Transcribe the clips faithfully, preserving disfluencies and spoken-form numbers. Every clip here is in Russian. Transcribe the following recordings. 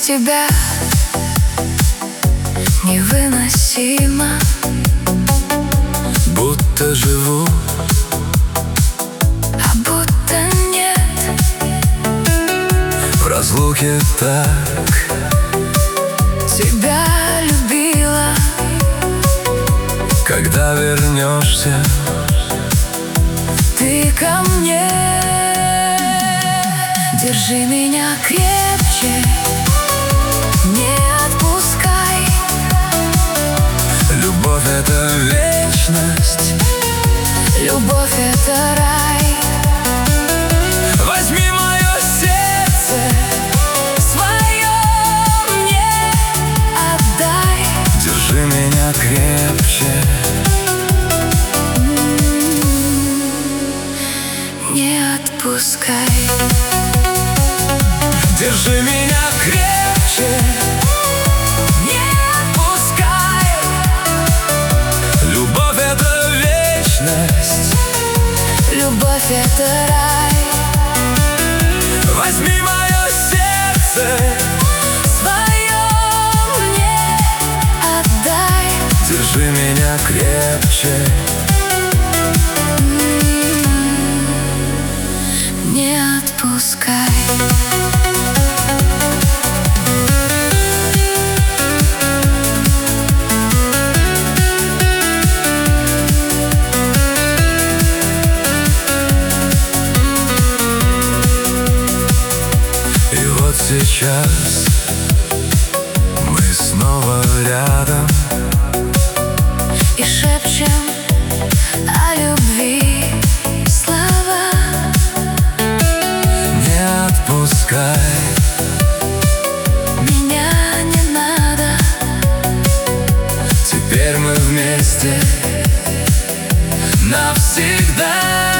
тебя невыносимо, будто живу, а будто нет. в разлуке так Тебя любила, когда вернешься ты ко мне. Держи меня крепче, не отпускай. Любовь — это вечность, Любовь — это рай. возьми мое сердце, Свое мне отдай. держи меня крепче, Не отпускай. держи меня крепче, Не отпускай. любовь — это вечность, Любовь — это рай. возьми мое сердце, Свое мне отдай. держи меня крепче, Не отпускай. и вот сейчас мы снова рядом, И шепчем о любви слова. не отпускай. Меня не надо. Теперь мы вместе навсегда.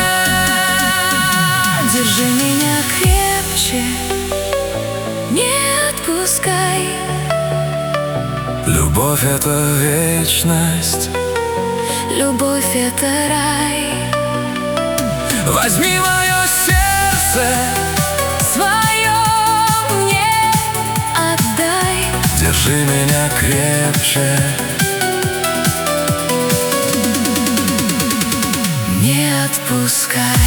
Держи меня крепче, не отпускай. Любовь — это вечность, Любовь — это рай. возьми мое сердце, Свое мне отдай. держи меня крепче, Не отпускай.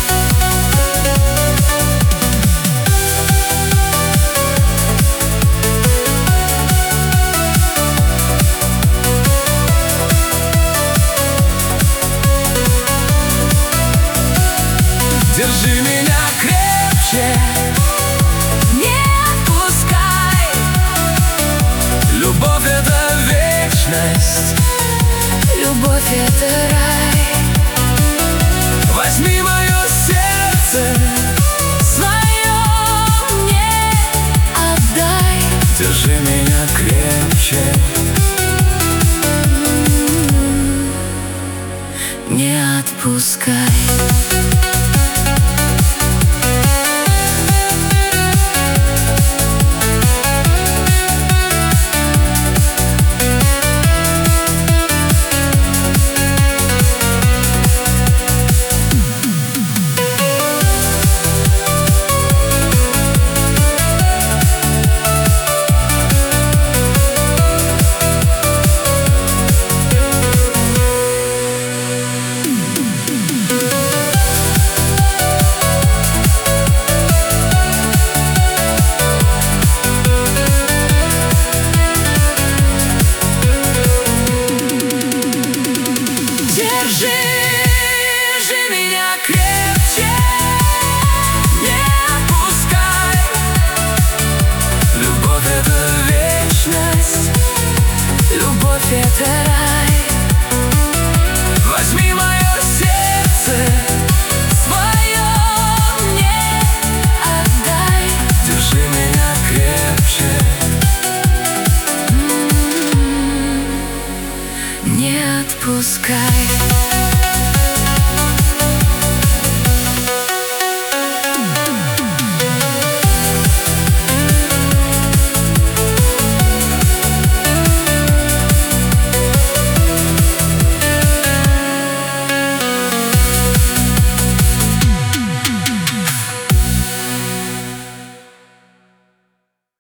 держи меня крепче, Не отпускай. любовь — это вечность, Любовь — это рай. возьми мое сердце, Свое мне отдай. держи меня крепче, Не отпускай. Держи же меня крепче, не отпускай. Любовь — это вечность, Любовь — это рай.